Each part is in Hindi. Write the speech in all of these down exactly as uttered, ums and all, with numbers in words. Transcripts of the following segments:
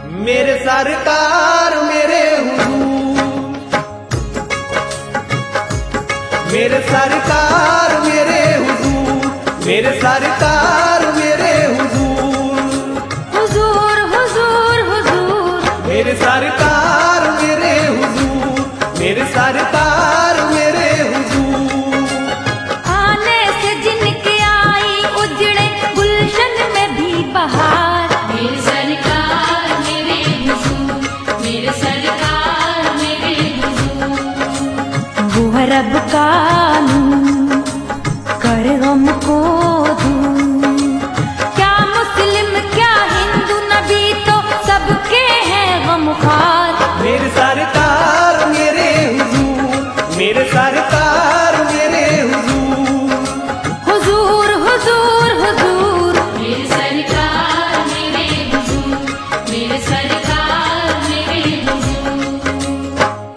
मेरे सरकार मेरे हुजूर, मेरे सरकार मेरे हुजूर, मेरे सरकार मेरे हुजूर, हुजूर हुजूर हुजूर, मेरे सरकार मेरे हुजूर, मेरे सरकार मेरे हुजूर। आने से जिनके आई उजड़े गुलशन में भी बहार, मेरे सरकार मेरे हुजूर, मेरे सरकार मेरे हुजूर। वो है रब का नूर, कर हमको दूर। क्या मुस्लिम क्या हिंदू, नबी तो सबके हैं गमखार। मेरे सरकार मेरे हुजूर, मेरे सरकार मेरे हुजूर, हुजूर हुजूर हुजूर, मेरे सरकार मेरे हुजूर, मेरे सरकार मेरे हुजूर।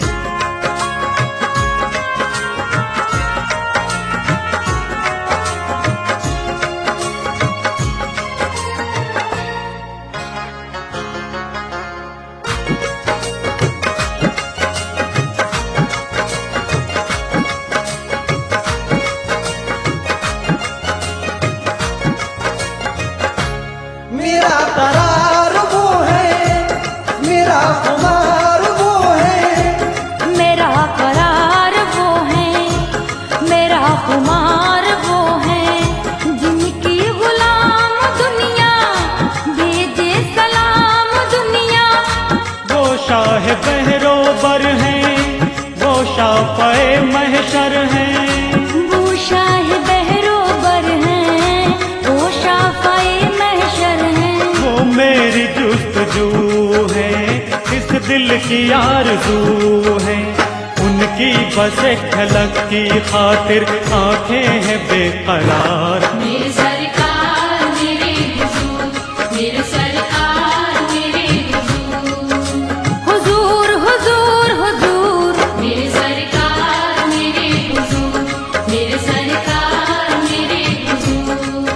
मेरा करार वो है, मेरा खुमार वो है, मेरा करार वो है, मेरा खुमार वो है। जिनकी गुलाम दुनिया भेजे सलाम दुनिया। वो शाह बहरोबर हैं, वो शाफ़े महशर हैं। वो शाह बहरोबर हैं, वो शाफ़े महशर हैं। वो मेरी जुस्तजू है, इस दिल की आरज़ू है। उनकी बस एक झलक की खातिर आंखें हैं बेकरार। मेरे सरकार मेरे हुजूर, मेरे सरकार मेरे हुजूर। हुजूर हुजूर हुजूर, मेरे सरकार मेरे हुजूर, मेरे सरकार मेरे हुजूर।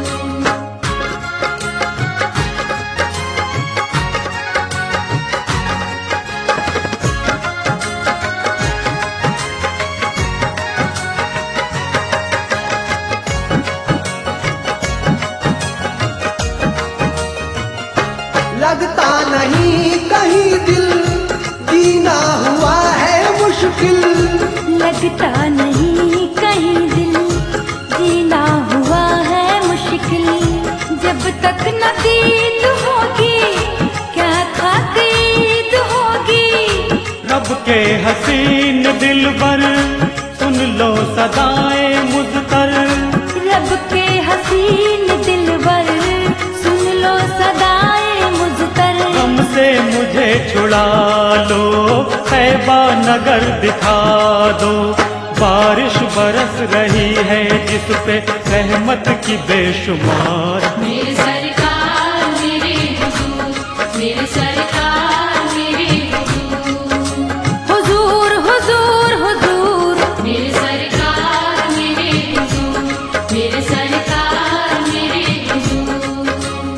लगता नहीं कहीं दिल, जीना हुआ है मुश्किल। लगता नहीं कहीं दिल, जीना हुआ है मुश्किल। जब तक न दीद होगी क्या ताकीद होगी। रब के हसीन दिलबर सुन लो सदाएं मुज़तर। रब के हसीन दिलबर सुन लो सदाएं मुज़तर। हमसे मुझे छुड़ा लो, तैबा नगर दिखा दो। बारिश बरस रही है जिस पे रहमत की बेशुमार। मेरे सरकार मेरे हुजूर, मेरे सरकार मेरे हुजूर। हुजूर हुजूर हुजूर, मेरे सरकार मेरे हुजूर, मेरे सरकार मेरे हुजूर।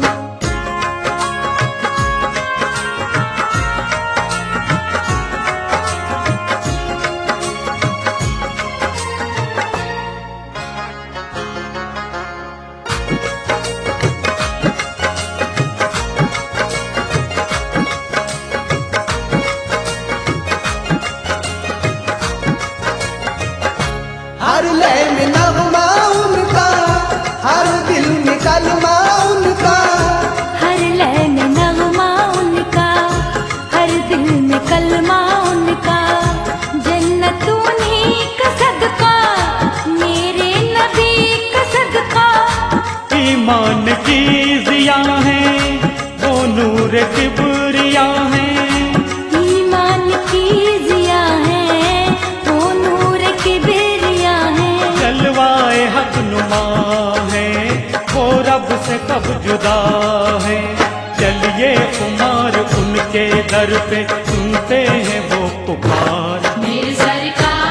हर लय में नगमा उनका, हर दिल में कलमा उनका। हर लय में नगमा उनका, हर दिल में कलमा उनका। जन्नत उन्हीं का सदका, मेरे नबी का सदका। ईमान की ज़िया है, वो नूर किबरिया है। ईमान की जिया है, वो नूर की बेरिया है। जलवाए हक नुमा है, वो रब से कब जुदा है। चलिए कुमार उनके दर पे, सुनते हैं वो पुकार। मेरे सरकार